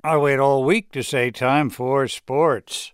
I wait all week to say time for sports.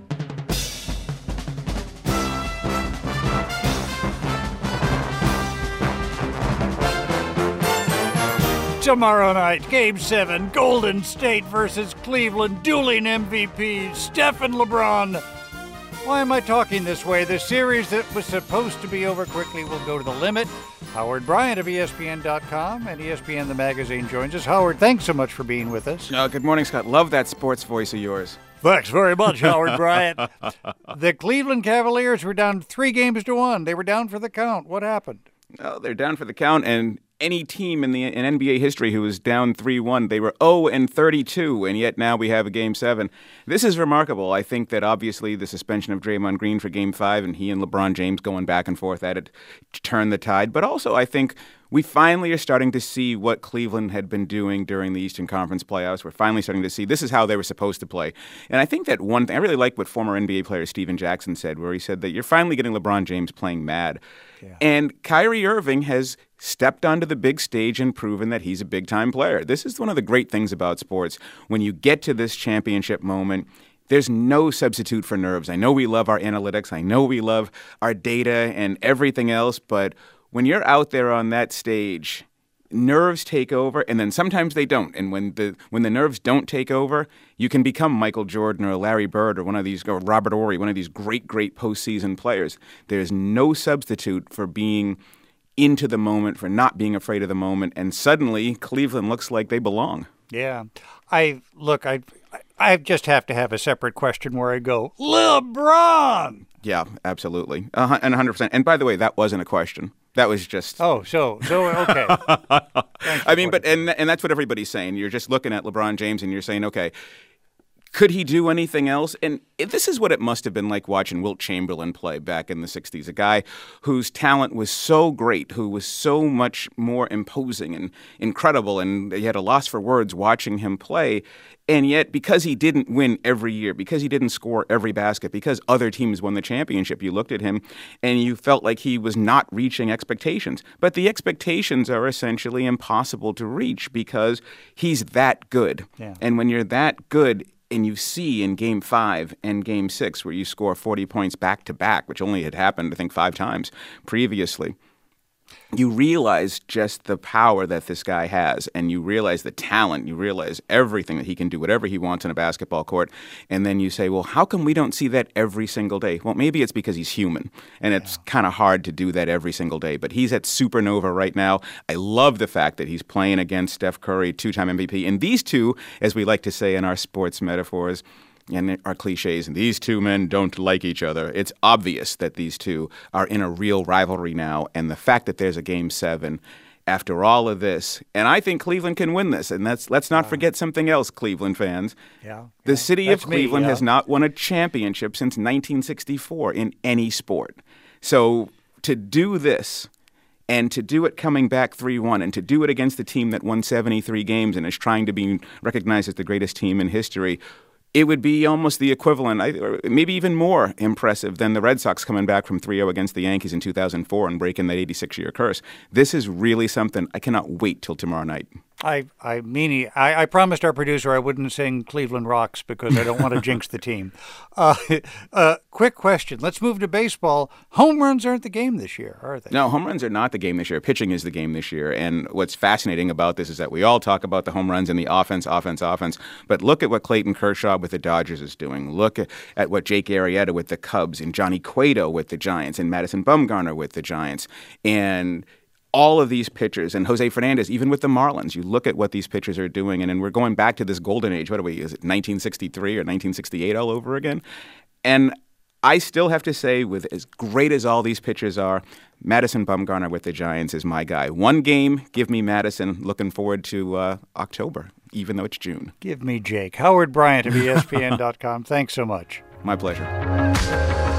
Tomorrow night, Game 7, Golden State versus Cleveland, dueling MVPs, Steph and LeBron. Why am I talking this way? The series that was supposed to be over quickly will go to the limit. Howard Bryant of ESPN.com and ESPN the Magazine joins us. Howard, thanks so much for being with us. Good morning, Scott. Love that sports voice of yours. Thanks very much, Howard Bryant. The Cleveland Cavaliers were down 3-1. They were down for the count. What happened? Oh, they're down for the count, and any team in NBA history who was down 3-1, they were 0-32, and yet now we have a Game 7. This is remarkable. I think that obviously the suspension of Draymond Green for Game 5 and he and LeBron James going back and forth at it to turn the tide, but also I think we finally are starting to see what Cleveland had been doing during the Eastern Conference playoffs. We're finally starting to see this is how they were supposed to play. And I think that one thing, I really like what former NBA player Steven Jackson said, where he said that you're finally getting LeBron James playing mad. Yeah. And Kyrie Irving has stepped onto the big stage and proven that he's a big-time player. This is one of the great things about sports. When you get to this championship moment, there's no substitute for nerves. I know we love our analytics. I know we love our data and everything else, but when you're out there on that stage, nerves take over, and then sometimes they don't. And when the nerves don't take over, you can become Michael Jordan or Larry Bird or or Robert Horry, one of these great postseason players. There's no substitute for being into the moment, for not being afraid of the moment, and suddenly Cleveland looks like they belong. Yeah. I just have to have a separate question where I go, LeBron! Yeah, absolutely. And 100%. And by the way, that wasn't a question. That was just... Oh, so okay. I mean, and that's what everybody's saying. You're just looking at LeBron James and you're saying, okay, could he do anything else? And this is what it must have been like watching Wilt Chamberlain play back in the 60s, a guy whose talent was so great, who was so much more imposing and incredible, and you had a loss for words watching him play. And yet, because he didn't win every year, because he didn't score every basket, because other teams won the championship, you looked at him and you felt like he was not reaching expectations. But the expectations are essentially impossible to reach because he's that good. Yeah. And when you're that good, and you see in Game 5 and Game 6 where you score 40 points back-to-back, which only had happened, I think, 5 times previously, you realize just the power that this guy has, and you realize the talent, you realize everything that he can do, whatever he wants in a basketball court, and then you say, well, how come we don't see that every single day? Well, maybe it's because he's human, and it's kind of hard to do that every single day, but he's at supernova right now. I love the fact that he's playing against Steph Curry, 2-time MVP, and these two, as we like to say in our sports metaphors, and our cliches, and these two men don't like each other. It's obvious that these two are in a real rivalry now, and the fact that there's a Game 7 after all of this, and I think Cleveland can win this, and let's not forget something else, Cleveland fans. The city of Cleveland has not won a championship since 1964 in any sport. So to do this, and to do it coming back 3-1, and to do it against the team that won 73 games and is trying to be recognized as the greatest team in history, it would be almost the equivalent, or maybe even more impressive than the Red Sox coming back from 3-0 against the Yankees in 2004 and breaking that 86-year curse. This is really something. I cannot wait till tomorrow night. I promised our producer I wouldn't sing Cleveland Rocks because I don't want to jinx the team. Quick question. Let's move to baseball. Home runs aren't the game this year, are they? No, home runs are not the game this year. Pitching is the game this year. And what's fascinating about this is that we all talk about the home runs and the offense. But look at what Clayton Kershaw with the Dodgers is doing. Look at what Jake Arrieta with the Cubs and Johnny Cueto with the Giants and Madison Bumgarner with the Giants. And all of these pitchers, and Jose Fernandez, even with the Marlins, you look at what these pitchers are doing, and we're going back to this golden age. What are we, is it 1963 or 1968 all over again? And I still have to say, with as great as all these pitchers are, Madison Bumgarner with the Giants is my guy. One game, give me Madison. Looking forward to October, even though it's June. Give me Jake. Howard Bryant of ESPN.com. Thanks so much. My pleasure.